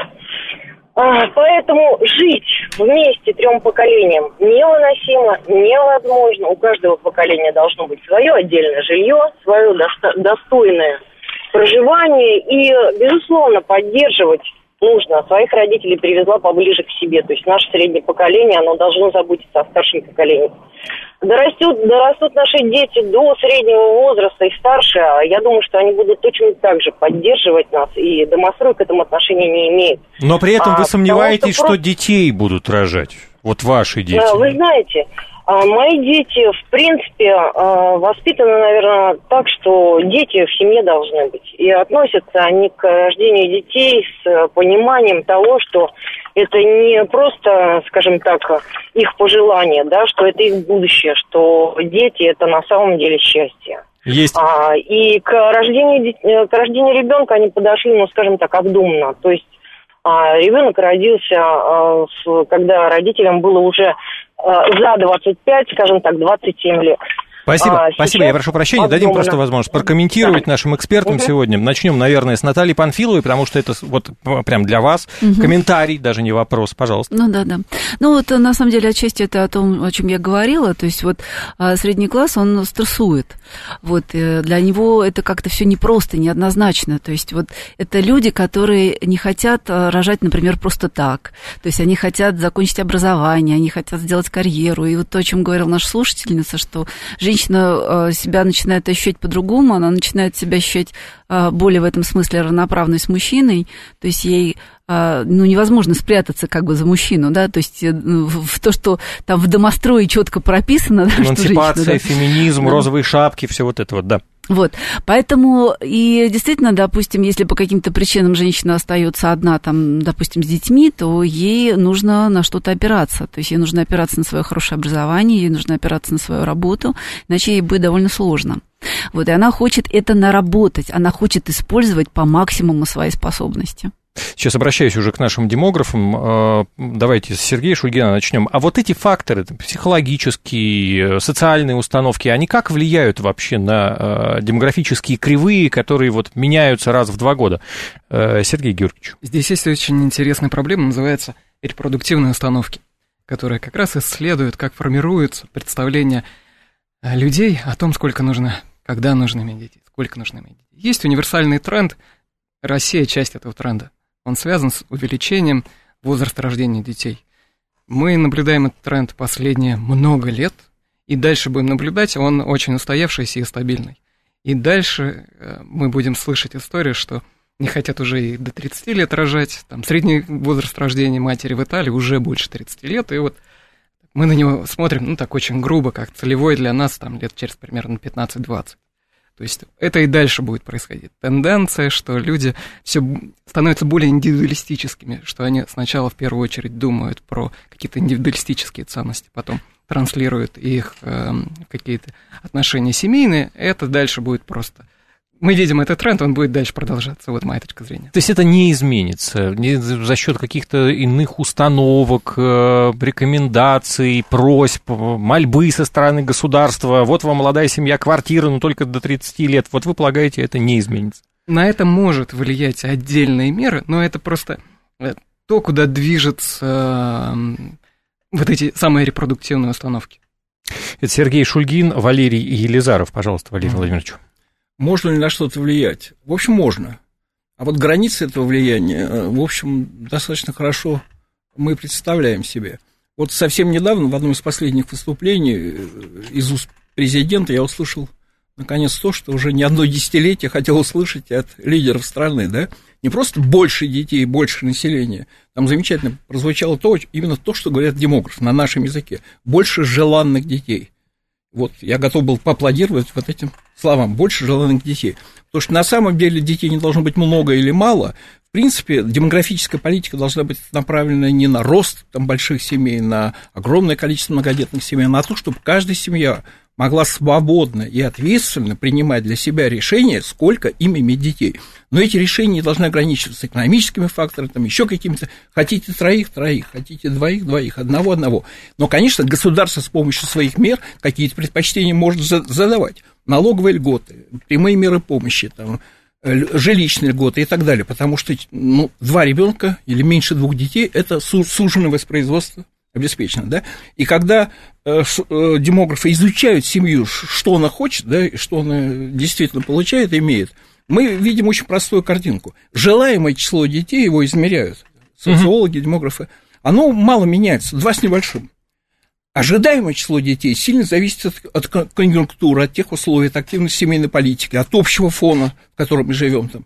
Speaker 2: Поэтому жить вместе 3 поколениям невыносимо, невозможно. У каждого поколения должно быть свое отдельное жилье, свое достойное проживание, и, безусловно, поддерживать нужно. Своих родителей привезла поближе к себе. То есть наше среднее поколение, оно должно заботиться о старшем поколении. Дорастут наши дети до среднего возраста и старше, я думаю, что они будут точно так же поддерживать нас, и домострой к этому отношения не имеет.
Speaker 3: Но при этом вы сомневаетесь, что детей будут рожать? Вот ваши дети.
Speaker 2: Вы знаете, мои дети, в принципе, воспитаны, наверное, так, что дети в семье должны быть. И относятся они к рождению детей с пониманием того, что это не просто, скажем так, их пожелание, да, что это их будущее, что дети – это на самом деле счастье.
Speaker 3: Есть.
Speaker 2: И к рождению ребенка они подошли, ну, скажем так, обдуманно. То есть ребенок родился, когда родителям было уже за 25, скажем так, 27 лет.
Speaker 3: Спасибо, спасибо, я прошу прощения, дадим просто возможность прокомментировать нашим экспертам сегодня. Начнем, наверное, с Натальи Панфиловой, потому что это вот прям для вас комментарий, даже не вопрос, пожалуйста.
Speaker 5: Ну да. Ну вот на самом деле отчасти это о том, о чем я говорила, то есть вот средний класс, он стрессует, вот для него это как-то все непросто, неоднозначно, то есть вот это люди, которые не хотят рожать, например, просто так, то есть они хотят закончить образование, они хотят сделать карьеру, и вот то, о чем говорила наша слушательница, что женщина себя начинает ощущать по-другому, она начинает себя ощущать более в этом смысле равноправной с мужчиной, то есть ей невозможно спрятаться как бы за мужчину, да, то есть в то, что там в домострое четко прописано, да,
Speaker 3: эмансипация, феминизм, розовые шапки, все вот это вот, да.
Speaker 5: Вот, поэтому и действительно, допустим, если по каким-то причинам женщина остается одна, там, допустим, с детьми, то ей нужно на что-то опираться, то есть ей нужно опираться на свое хорошее образование, ей нужно опираться на свою работу, иначе ей будет довольно сложно. Вот, и она хочет это наработать, она хочет использовать по максимуму свои способности.
Speaker 3: Сейчас обращаюсь уже к нашим демографам. Давайте с Сергея Шульгина начнем. А вот эти факторы, психологические, социальные установки, они как влияют вообще на демографические кривые, которые вот меняются раз в 2 года? Сергей Георгиевич.
Speaker 4: Здесь есть очень интересная проблема, называется репродуктивные установки, которые как раз исследуют, как формируются представления людей о том, сколько нужно, когда нужно иметь детей, сколько нужно иметь детей. Есть универсальный тренд, Россия часть этого тренда. Он связан с увеличением возраста рождения детей. Мы наблюдаем этот тренд последние много лет, и дальше будем наблюдать, он очень устоявшийся и стабильный. И дальше мы будем слышать историю, что не хотят уже и до 30 лет рожать, там средний возраст рождения матери в Италии уже больше 30 лет, и вот мы на него смотрим, ну, так очень грубо, как целевой для нас, там, лет через примерно 15-20. То есть это и дальше будет происходить. Тенденция, что люди все становятся более индивидуалистическими, что они сначала в первую очередь думают про какие-то индивидуалистические ценности, потом транслируют их в какие-то отношения семейные, это дальше будет просто... Мы видим этот тренд, он будет дальше продолжаться, вот моя точка зрения.
Speaker 3: То есть это не изменится за счет каких-то иных установок, рекомендаций, просьб, мольбы со стороны государства. Вот вам молодая семья, квартира, но только до 30 лет. Вот вы полагаете, это не изменится?
Speaker 4: На это может влиять отдельные меры, но это просто то, куда движутся вот эти самые репродуктивные установки.
Speaker 3: Это Сергей Шульгин, Валерий Елизаров. Пожалуйста, Валерий Владимирович.
Speaker 6: Можно ли на что-то влиять? В общем, можно. А вот границы этого влияния, в общем, достаточно хорошо мы представляем себе. Вот совсем недавно, в одном из последних выступлений из уст президента, я услышал, наконец, то, что уже не одно десятилетие хотел услышать от лидеров страны, да? Не просто больше детей, больше населения. Там замечательно прозвучало именно то, что говорят демографы на нашем языке. Больше желанных детей. Вот я готов был поаплодировать вот этим словам. Больше желанных детей. Потому что на самом деле детей не должно быть много или мало. В принципе, демографическая политика должна быть направлена не на рост там, больших семей, на огромное количество многодетных семей, а на то, чтобы каждая семья могла свободно и ответственно принимать для себя решение, сколько им иметь детей. Но эти решения не должны ограничиваться экономическими факторами, там, еще какими-то. Хотите троих, хотите двоих, одного. Но, конечно, государство с помощью своих мер какие-то предпочтения может задавать. Налоговые льготы, прямые меры помощи, там, жилищные льготы и так далее. Потому что 2 ребенка или меньше 2 детей – это суженное воспроизводство обеспечено, да, и когда демографы изучают семью, что она хочет, да, и что она действительно получает, имеет, мы видим очень простую картинку. Желаемое число детей, его измеряют социологи, демографы, оно мало меняется, 2 с небольшим. Ожидаемое число детей сильно зависит от конъюнктуры, от тех условий, от активной семейной политики, от общего фона, в котором мы живем, там,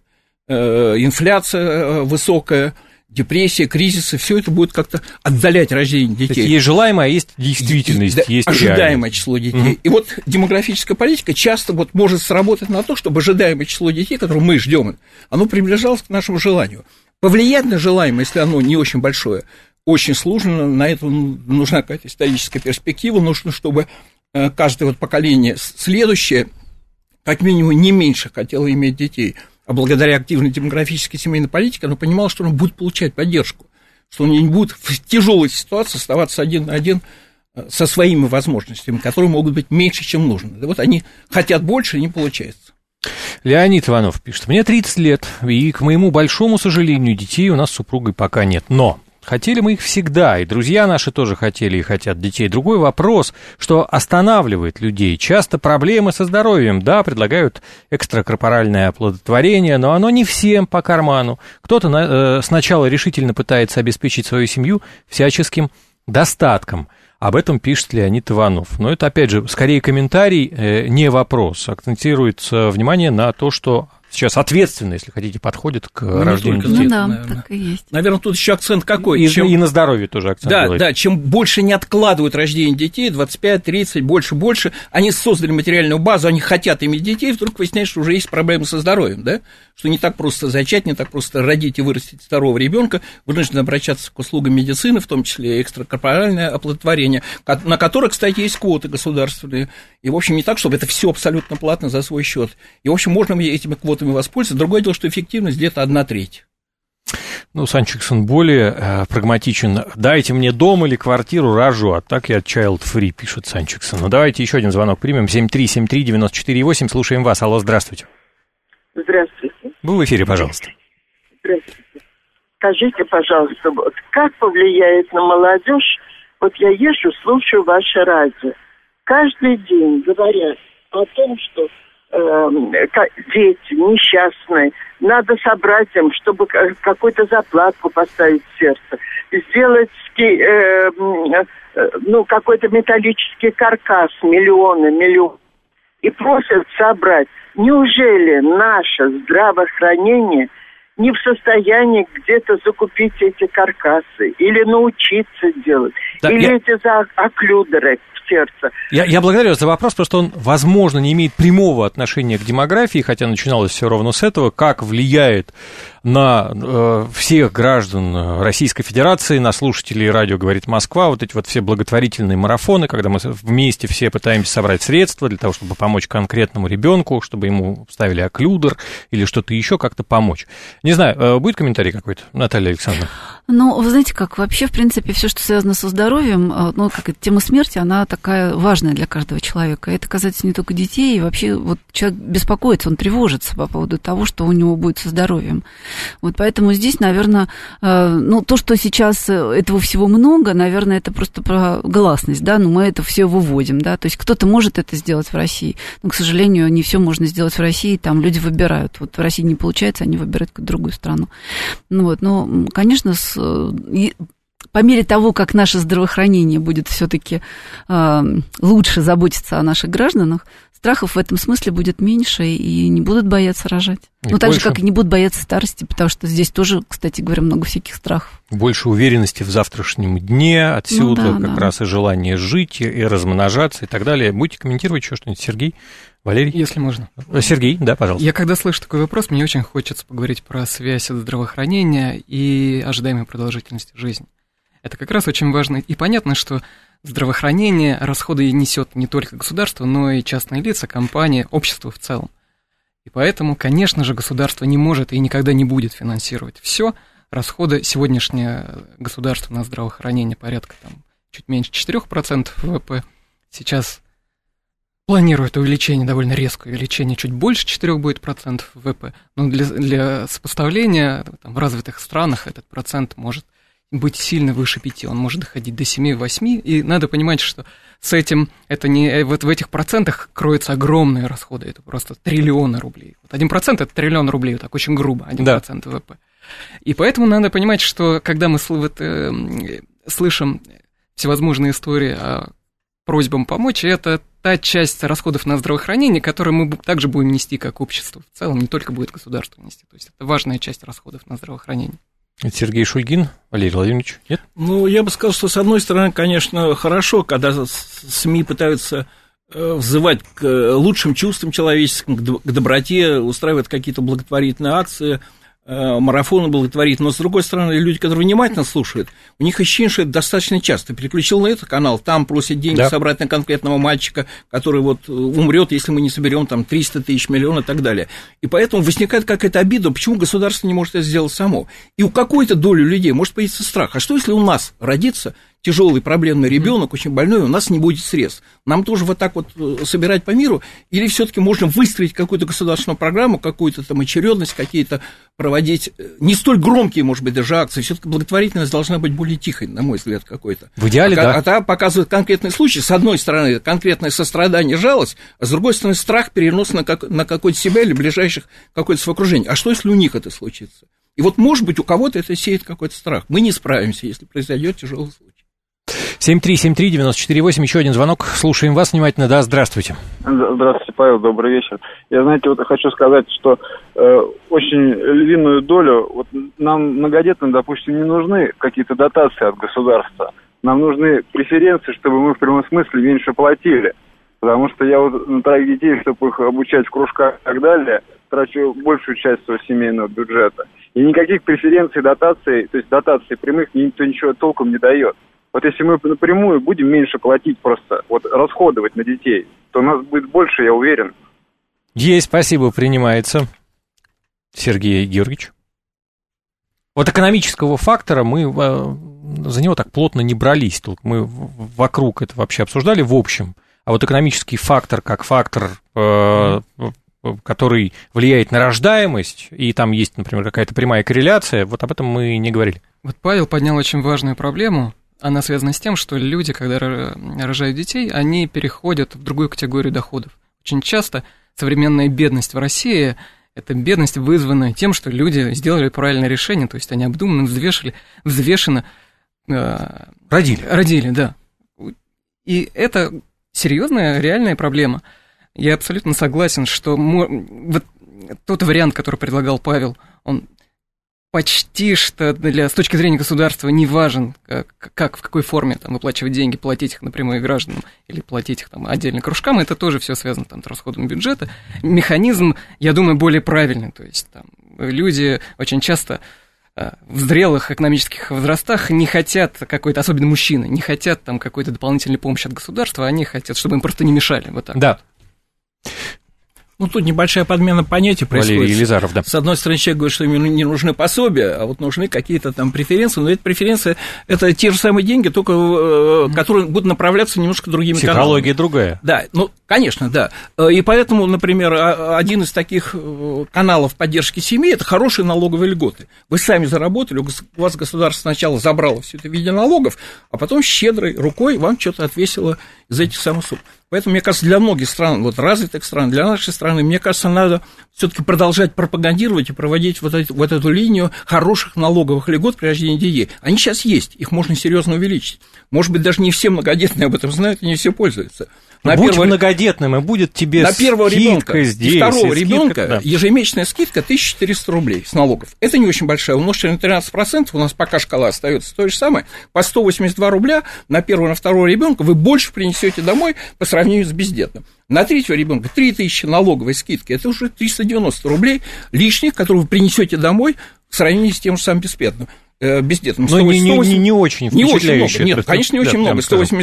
Speaker 6: инфляция высокая, депрессия, кризисы, все это будет как-то отдалять рождение детей.
Speaker 3: То есть есть желаемое, а есть действительность, есть
Speaker 6: ожидаемое число детей. И вот демографическая политика часто вот может сработать на то, чтобы ожидаемое число детей, которое мы ждем, оно приближалось к нашему желанию. Повлиять на желаемое, если оно не очень большое, очень сложно, на это нужна какая-то историческая перспектива, нужно, чтобы каждое вот поколение следующее, как минимум, не меньше хотело иметь детей. А благодаря активной демографической семейной политике оно понимало, что оно будет получать поддержку, что он не будет в тяжелой ситуации оставаться один на один со своими возможностями, которые могут быть меньше, чем нужно. Да вот они хотят больше, не получается.
Speaker 3: Леонид Иванов пишет: мне 30 лет, и, к моему большому сожалению, детей у нас с супругой пока нет. Но хотели мы их всегда, и друзья наши тоже хотели и хотят детей. Другой вопрос, что останавливает людей. Часто проблемы со здоровьем. Да, предлагают экстракорпоральное оплодотворение, но оно не всем по карману. Кто-то сначала решительно пытается обеспечить свою семью всяческим достатком. Об этом пишет Леонид Иванов. Но это, опять же, скорее комментарий, не вопрос. Акцентируется внимание на то, что сейчас ответственно, если хотите, подходит к рождению детей.
Speaker 5: Ну да, так и есть.
Speaker 6: Наверное, тут еще акцент какой?
Speaker 3: И на здоровье тоже акцент делается.
Speaker 6: Да, чем больше не откладывают рождение детей, 25, 30, больше, они создали материальную базу, они хотят иметь детей, вдруг выясняется, что уже есть проблемы со здоровьем, да? Что не так просто зачать, не так просто родить и вырастить здорового ребенка, вынуждены обращаться к услугам медицины, в том числе экстракорпоральное оплодотворение, на которое, кстати, есть квоты государственные. И, в общем, не так, чтобы это все абсолютно платно за свой счет. И, в общем, можно этими квотами воспользоваться. Другое дело, что эффективность где-то 1/3.
Speaker 3: Ну, Санчиксон более прагматичен. Дайте мне дом или квартиру, рожу, а так я child-free, пишет Санчиксон. Ну, давайте еще один звонок примем. 7373948, слушаем вас. Алло, здравствуйте.
Speaker 7: Здравствуйте.
Speaker 3: Вы в эфире, пожалуйста.
Speaker 7: Здравствуйте. Скажите, пожалуйста, вот как повлияет на молодежь? Вот я езжу, слушаю ваше радио. Каждый день говорят о том, что дети несчастные, надо собрать им, чтобы какую-то заплатку поставить в сердце, сделать какой-то металлический каркас, миллионы, и просят собрать. Неужели наше здравоохранение не в состоянии где-то закупить эти каркасы или научиться делать, да, или эти оклюдеры в сердце?
Speaker 3: Я благодарю вас за вопрос, просто он, возможно, не имеет прямого отношения к демографии, хотя начиналось все ровно с этого, как влияет на всех граждан Российской Федерации, на слушателей радио «Говорит Москва», вот эти вот все благотворительные марафоны, когда мы вместе все пытаемся собрать средства для того, чтобы помочь конкретному ребенку, чтобы ему ставили оклюдер или что-то еще, как-то помочь. Не знаю, будет комментарий какой-то, Наталья Александровна?
Speaker 5: Ну, вы знаете как, вообще, в принципе, все, что связано со здоровьем, ну, как тема смерти, она такая важная для каждого человека. Это касается не только детей, и вообще вот человек беспокоится, он тревожится по поводу того, что у него будет со здоровьем. Вот поэтому здесь, наверное, ну, то, что сейчас этого всего много, наверное, это просто про гласность, да, но мы это все выводим, да, то есть кто-то может это сделать в России, но, к сожалению, не все можно сделать в России, там люди выбирают, вот в России не получается, они выбирают какую-то другую страну. Ну, вот, но, конечно, по мере того, как наше здравоохранение будет все-таки лучше заботиться о наших гражданах, страхов в этом смысле будет меньше и не будут бояться рожать. Ну, так же, как и не будут бояться старости, потому что здесь тоже, кстати говоря, много всяких страхов.
Speaker 3: Больше уверенности в завтрашнем дне, отсюда раз и желание жить, и размножаться и так далее. Будете комментировать еще что-нибудь, Сергей? Валерий?
Speaker 4: Если можно.
Speaker 3: Сергей, да, пожалуйста.
Speaker 4: Я когда слышу такой вопрос, мне очень хочется поговорить про связь здравоохранения и ожидаемой продолжительности жизни. Это как раз очень важно. И понятно, что здравоохранение, расходы несет не только государство, но и частные лица, компании, общество в целом. И поэтому, конечно же, государство не может и никогда не будет финансировать все. Расходы сегодняшнее государство на здравоохранение порядка чуть меньше 4% ВВП. Сейчас планирует увеличение, довольно резкое увеличение, чуть больше 4% будет процентов ВВП. Но для сопоставления в развитых странах этот процент может быть сильно выше 5, он может доходить до 7-8, и надо понимать, что с этим, это не, вот в этих процентах кроются огромные расходы, это просто триллионы рублей. Вот 1% это триллион рублей, вот так очень грубо, 1% ВВП. И поэтому надо понимать, что когда мы слышим всевозможные истории о просьбам помочь, это та часть расходов на здравоохранение, которую мы также будем нести как общество в целом, не только будет государство нести, то есть это важная часть расходов на здравоохранение.
Speaker 3: Это Сергей Шульгин, Валерий Владимирович, нет?
Speaker 6: Ну, я бы сказал, что, с одной стороны, конечно, хорошо, когда СМИ пытаются взывать к лучшим чувствам человеческим, к доброте, устраивают какие-то благотворительные акции, марафоны благотворительные, но, с другой стороны, люди, которые внимательно слушают, у них ощущение, что это достаточно часто. Переключил на этот канал, там просят деньги собрать на конкретного мальчика, который вот умрет, если мы не соберем там 300 тысяч, миллион и так далее. И поэтому возникает какая-то обида, почему государство не может это сделать само. И у какой-то доли людей может появиться страх. А что, если у нас родится тяжелый проблемный ребенок, очень больной, у нас не будет средств? Нам тоже вот так вот собирать по миру? Или все-таки можно выстроить какую-то государственную программу, какую-то там очередность, какие-то проводить не столь громкие, может быть, даже акции? Все-таки благотворительность должна быть более тихой, на мой взгляд, какой-то.
Speaker 3: В идеале, да.
Speaker 6: А та показывает конкретный случай. С одной стороны, конкретное сострадание, жалость, а с другой стороны, страх перенос на какое-то себя или ближайших какое-то окружение. А что, если у них это случится? И вот, может быть, у кого-то это сеет какой-то страх. Мы не справимся, если произойдет тяжелый случай.
Speaker 3: 7373948, еще один звонок. Слушаем вас внимательно. Да, здравствуйте.
Speaker 8: Здравствуйте, Павел, добрый вечер. Я, знаете, вот хочу сказать, что очень львиную долю, вот нам многодетным, допустим, не нужны какие-то дотации от государства. Нам нужны преференции, чтобы мы в прямом смысле меньше платили. Потому что я вот на 3 детей, чтобы их обучать в кружках и так далее, трачу большую часть своего семейного бюджета. И никаких преференций, дотаций, то есть дотаций прямых, никто ничего толком не дает. Вот если мы напрямую будем меньше платить просто, вот расходовать на детей, то у нас будет больше, я уверен.
Speaker 3: Есть, спасибо, принимается. Сергей Георгиевич. Вот экономического фактора мы за него так плотно не брались. Только мы вокруг это вообще обсуждали в общем. А вот экономический фактор как фактор, который влияет на рождаемость, и там есть, например, какая-то прямая корреляция, вот об этом мы не говорили.
Speaker 4: Вот Павел поднял очень важную проблему. Она связана с тем, что люди, когда рожают детей, они переходят в другую категорию доходов. Очень часто современная бедность в России – это бедность, вызванная тем, что люди сделали правильное решение, то есть они обдуманно, взвешенно родили, да. И это серьезная, реальная проблема. Я абсолютно согласен, что вот тот вариант, который предлагал Павел, он почти что с точки зрения государства не важен, как в какой форме там, выплачивать деньги, платить их напрямую гражданам или платить их там, отдельно кружкам, это тоже все связано там, с расходом бюджета. Механизм, я думаю, более правильный, то есть там, люди очень часто в зрелых экономических возрастах не хотят какой-то, особенно мужчины, не хотят там какой-то дополнительной помощи от государства, они хотят, чтобы им просто не мешали, вот так.
Speaker 3: Да.
Speaker 6: Ну, тут небольшая подмена понятий происходит.
Speaker 3: Валерий Елизаров, да.
Speaker 6: С одной стороны, человек говорит, что ему не нужны пособия, а вот нужны какие-то там преференции. Но эти преференции – это те же самые деньги, только которые будут направляться немножко другими каналами.
Speaker 3: Психология другая.
Speaker 6: Да, ну, конечно, да. И поэтому, например, один из таких каналов поддержки семьи – это хорошие налоговые льготы. Вы сами заработали, у вас государство сначала забрало все это в виде налогов, а потом щедрой рукой вам что-то отвесило из этих самых сумм. Поэтому, мне кажется, для многих стран, вот развитых стран, для нашей страны, мне кажется, надо все-таки продолжать пропагандировать и проводить вот эту линию хороших налоговых льгот при рождении детей. Они сейчас есть, их можно серьезно увеличить. Может быть, даже не все многодетные об этом знают и не все пользуются.
Speaker 3: Будь многодетным, и будет тебе
Speaker 6: на первого ребенка
Speaker 3: здесь,
Speaker 6: и второго ребенка
Speaker 3: да.
Speaker 6: ежемесячная скидка 1400 рублей с налогов. Это не очень большая, умножьте на 13%, у нас пока шкала остается то же самое, по 182 рубля на первого и на второго ребенка вы больше принесете домой по сравнению с бездетным. На третьего ребенка 3000 налоговой скидки, это уже 390 рублей лишних, которые вы принесете домой в сравнении с тем же самым бездетным.
Speaker 3: Но не очень впечатляюще.
Speaker 6: Нет, конечно, не очень много.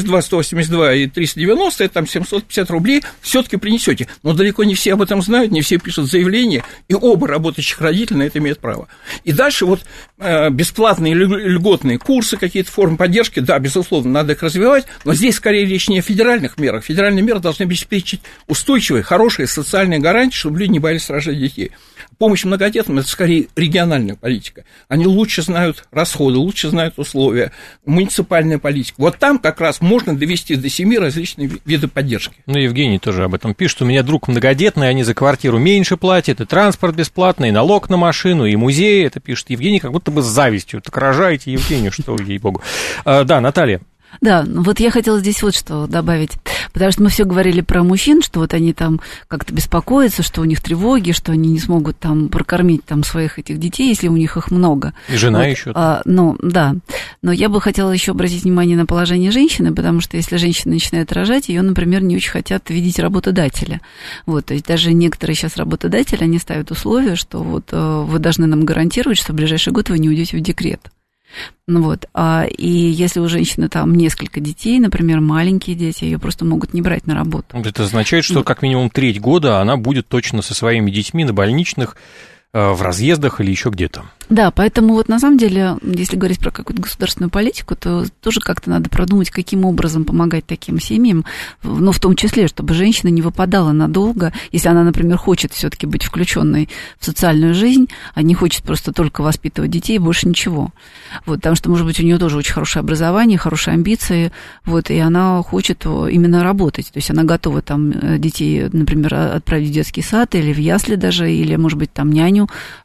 Speaker 6: 182 и 390, это там 750 рублей все-таки принесете. Но далеко не все об этом знают, не все пишут заявления, и оба работающих родителя на это имеют право. И дальше вот бесплатные льготные курсы, какие-то формы поддержки, да, безусловно, надо их развивать, но здесь скорее речь не о федеральных мерах. Федеральные меры должны обеспечить устойчивые, хорошие социальные гарантии, чтобы люди не боялись рожать детей. Помощь многодетным – это скорее региональная политика. Они лучше знают расходы, лучше знают условия, муниципальная политика. Вот там как раз можно довести до 7 различные виды поддержки.
Speaker 3: Ну, Евгений тоже об этом пишет. У меня друг многодетный, они за квартиру меньше платят, и транспорт бесплатный, и налог на машину, и музей. Это пишет Евгений, как будто бы с завистью. Так рожайте Евгению, что, ей-богу. Да, Наталья.
Speaker 5: Да, вот я хотела здесь вот что добавить, потому что мы все говорили про мужчин, что вот они там как-то беспокоятся, что у них тревоги, что они не смогут там прокормить там своих этих детей, если у них их много.
Speaker 3: И жена вот, еще.
Speaker 5: Ну, да, но я бы хотела еще обратить внимание на положение женщины, потому что если женщина начинает рожать, ее, например, не очень хотят видеть работодателя. Вот, то есть даже некоторые сейчас работодатели, они ставят условия, что вот вы должны нам гарантировать, что в ближайший год вы не уйдете в декрет. Ну вот, и если у женщины там несколько детей, например, маленькие дети, ее просто могут не брать на работу.
Speaker 3: Это означает, что как минимум треть года она будет точно со своими детьми на больничных, в разъездах или еще где-то.
Speaker 5: Да, поэтому вот на самом деле, если говорить про какую-то государственную политику, то тоже как-то надо продумать, каким образом помогать таким семьям, но в том числе, чтобы женщина не выпадала надолго, если она, например, хочет все-таки быть включенной в социальную жизнь, а не хочет просто только воспитывать детей и больше ничего. Вот, потому что, может быть, у нее тоже очень хорошее образование, хорошие амбиции, вот, и она хочет именно работать, то есть она готова там детей, например, отправить в детский сад или в ясли даже, или, может быть, там няню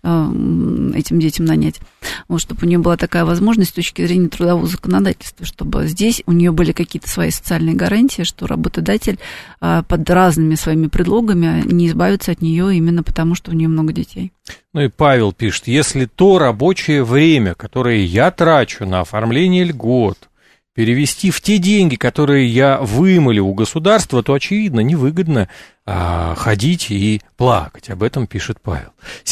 Speaker 5: этим детям нанять, вот, чтобы у нее была такая возможность с точки зрения трудового законодательства, чтобы здесь у нее были какие-то свои социальные гарантии, что работодатель под разными своими предлогами не избавится от нее именно потому, что у нее много детей.
Speaker 3: Ну и Павел пишет, если то рабочее время, которое я трачу на оформление льгот, перевести в те деньги, которые я вымолю у государства, то, очевидно, невыгодно ходить и плакать. Об этом пишет Павел.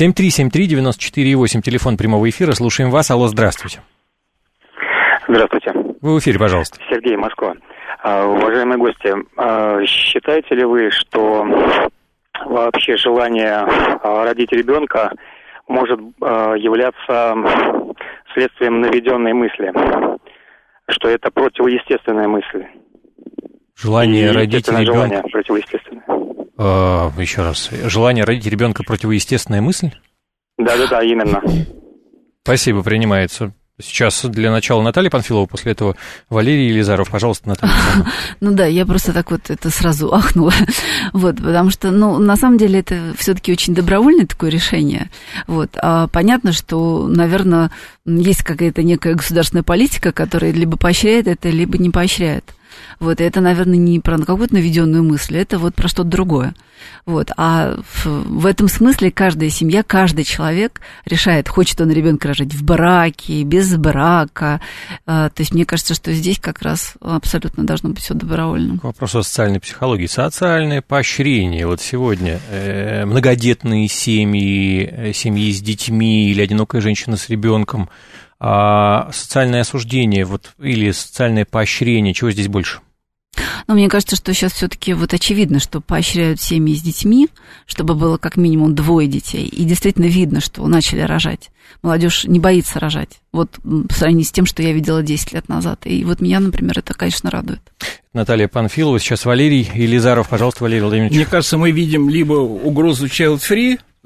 Speaker 3: 7373948, телефон прямого эфира. Слушаем вас. Алло, здравствуйте.
Speaker 9: Здравствуйте.
Speaker 3: Вы в эфире, пожалуйста.
Speaker 9: Сергей, Москва. Уважаемые гости, считаете ли вы, что вообще желание родить ребенка может являться следствием наведенной мысли? Что это противоестественная мысль?
Speaker 3: Желание родить ребенка.
Speaker 9: Желание противоестественное.
Speaker 3: Еще раз. Желание родить ребенка противоестественная мысль?
Speaker 9: Да, именно.
Speaker 3: Спасибо, принимается. Сейчас для начала Наталья Панфилова, после этого Валерий Елизаров. Пожалуйста, Наталья.
Speaker 5: Ну да, я просто так вот это сразу ахнула. Вот, потому что, ну, на самом деле это все-таки очень добровольное такое решение. Вот. А понятно, что, наверное, есть какая-то некая государственная политика, которая либо поощряет это, либо не поощряет. Вот, и это, наверное, не про какую-то наведенную мысль, это вот про что-то другое. Вот, а в этом смысле каждая семья, каждый человек решает, хочет он ребенка рожать в браке, без брака. То есть мне кажется, что здесь как раз абсолютно должно быть все добровольно.
Speaker 3: К вопросу о социальной психологии. Социальное поощрение. Вот сегодня многодетные семьи, семьи с детьми или одинокая женщина с ребенком. А социальное осуждение вот, или социальное поощрение, чего здесь больше?
Speaker 5: Но мне кажется, что сейчас все-таки вот очевидно, что поощряют семьи с детьми, чтобы было как минимум 2 детей. И действительно видно, что начали рожать. Молодежь не боится рожать. Вот по сравнению с тем, что я видела 10 лет назад. И вот меня, например, это, конечно, радует.
Speaker 3: Наталья Панфилова, сейчас Валерий Елизаров. Пожалуйста, Валерий Владимирович.
Speaker 6: Мне кажется, мы видим либо угрозу child-free, потому что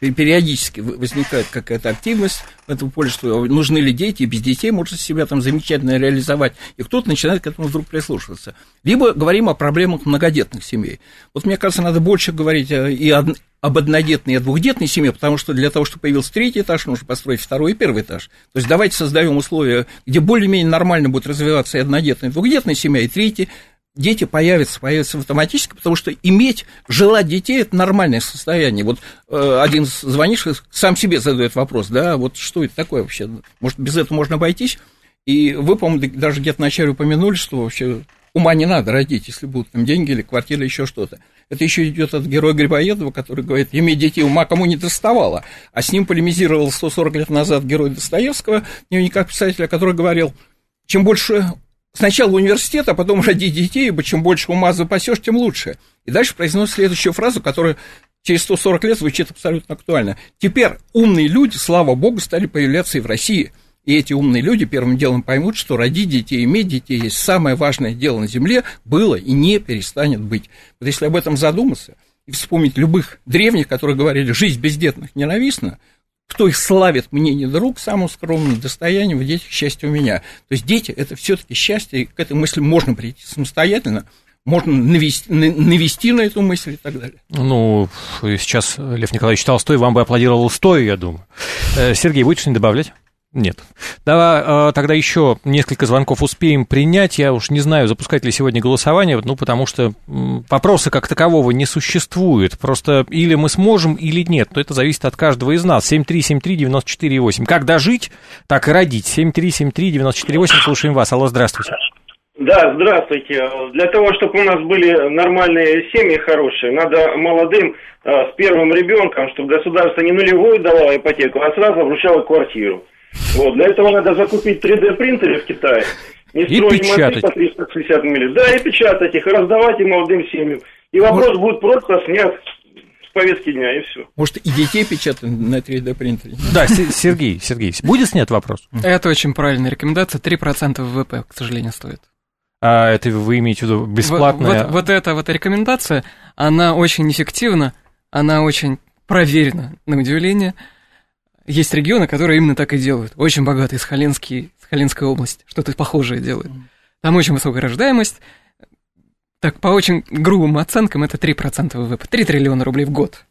Speaker 6: периодически возникает какая-то активность в этом поле, что нужны ли дети, и без детей можно себя там замечательно реализовать, и кто-то начинает к этому вдруг прислушиваться. Либо говорим о проблемах многодетных семей. Вот мне кажется, надо больше говорить и об однодетной и двухдетной семье, потому что для того, чтобы появился третий этаж, нужно построить второй и первый этаж. То есть давайте создаем условия, где более-менее нормально будет развиваться и однодетная, и двухдетная семья, и третий. Дети появятся автоматически, потому что желать детей – это нормальное состояние. Вот один звонивший сам себе задает вопрос, да, вот что это такое вообще? Может, без этого можно обойтись? И вы, по-моему, даже где-то вначале упомянули, что вообще ума не надо родить, если будут там деньги или квартира, или еще что-то. Это еще идет от героя Грибоедова, который говорит, иметь детей ума кому не доставало. А с ним полемизировал 140 лет назад герой Достоевского, дневника писателя, который говорил, чем больше... Сначала университет, а потом роди детей, ибо чем больше ума запасешь, тем лучше. И дальше произносит следующую фразу, которая через 140 лет звучит абсолютно актуально. Теперь умные люди, слава богу, стали появляться и в России. И эти умные люди первым делом поймут, что родить детей, иметь детей есть самое важное дело на земле, было и не перестанет быть. Вот если об этом задуматься и вспомнить любых древних, которые говорили, жизнь бездетных ненавистна, кто их славит, мне не друг, самым скромным достоянием в детях счастье у меня. То есть дети – это все-таки счастье, и к этой мысли можно прийти самостоятельно, можно навести на эту мысль и так далее. Ну,
Speaker 3: сейчас Лев Николаевич Толстой вам бы аплодировал стоя, я думаю. Сергей, будете что-нибудь добавлять? Нет. Давай тогда еще несколько звонков успеем принять. Я уж не знаю, запускать ли сегодня голосование, ну, потому что вопроса как такового не существует. Просто или мы сможем, или нет. Но это зависит от каждого из нас. 7373948. Как дожить, так и родить. 7373948. Слушаем вас. Алло, здравствуйте.
Speaker 10: Да, здравствуйте. Для того, чтобы у нас были нормальные семьи хорошие, надо молодым с первым ребенком, чтобы государство не нулевую давало ипотеку, а сразу вручало квартиру. Вот, для этого надо закупить 3D-принтеры в Китае, не строить мосты по 360 миллионов. Да, и печатать их, и раздавать им молодым семьям. И вопрос будет просто снят с повестки дня, и все.
Speaker 6: Может, и детей печатать на 3D-принтере?
Speaker 3: Да, Сергей, будет снят вопрос?
Speaker 4: Это очень правильная рекомендация. 3% ВВП, к сожалению, стоит.
Speaker 3: А это вы имеете в виду бесплатная?
Speaker 4: Вот эта рекомендация, она очень эффективна, она очень проверена, на удивление. Есть регионы, которые именно так и делают. Очень богатые, Сахалинская область, что-то похожее делает. Там очень высокая рождаемость. Так, по очень грубым оценкам, это 3% ВВП. 3 триллиона рублей в год.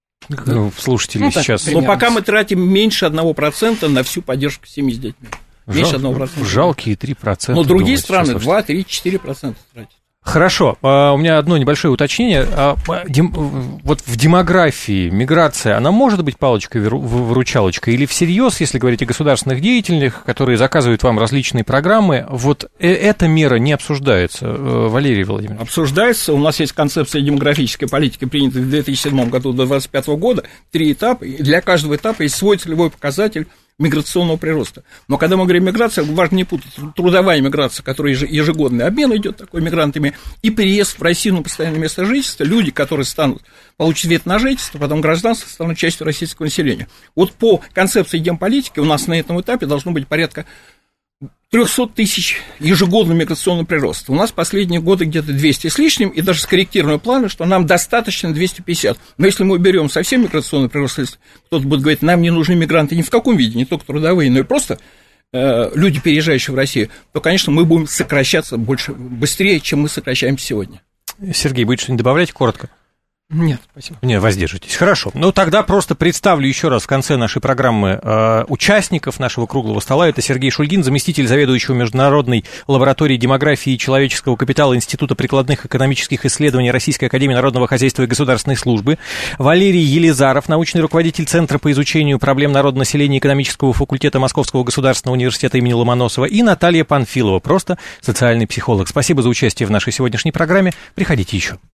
Speaker 3: Слушатели сейчас...
Speaker 6: Но пока мы тратим меньше 1% на всю поддержку семьи с детьми. Меньше 1%.
Speaker 3: Жалкие 3%.
Speaker 6: Но другие страны 2, 3, 4% тратят.
Speaker 3: Хорошо, у меня одно небольшое уточнение. Вот в демографии миграция, она может быть палочкой-выручалочкой или всерьез, если говорить о государственных деятелях, которые заказывают вам различные программы, вот эта мера не обсуждается, Валерий Владимирович?
Speaker 6: Обсуждается. У нас есть концепция демографической политики, принятая в 2007 году до 2025 года, 3 этапа, и для каждого этапа есть свой целевой показатель миграционного прироста. Но когда мы говорим миграция, важно не путать трудовая миграция, которая ежегодный обмен идет такой мигрантами, и переезд в Россию на постоянное место жительства, люди, которые получат вид на жительство, потом гражданство, станут частью российского населения. Вот по концепции демполитики у нас на этом этапе должно быть порядка 300 тысяч ежегодного миграционного прироста. У нас последние годы где-то 200 с лишним, и даже скорректируем планы, что нам достаточно 250. Но если мы берем совсем миграционный прирост, если кто-то будет говорить, нам не нужны мигранты ни в каком виде, не только трудовые, но и просто люди, переезжающие в Россию, то, конечно, мы будем сокращаться быстрее, чем мы сокращаемся сегодня.
Speaker 3: Сергей, будет что-нибудь добавлять коротко?
Speaker 4: Нет, спасибо.
Speaker 3: Не, воздержитесь. Хорошо. Ну, тогда просто представлю еще раз в конце нашей программы участников нашего круглого стола. Это Сергей Шульгин, заместитель заведующего Международной лабораторией демографии и человеческого капитала Института прикладных экономических исследований Российской академии народного хозяйства и государственной службы, Валерий Елизаров, научный руководитель Центра по изучению проблем народного населения экономического факультета Московского государственного университета имени Ломоносова, и Наталья Панфилова, просто социальный психолог. Спасибо за участие в нашей сегодняшней программе. Приходите еще.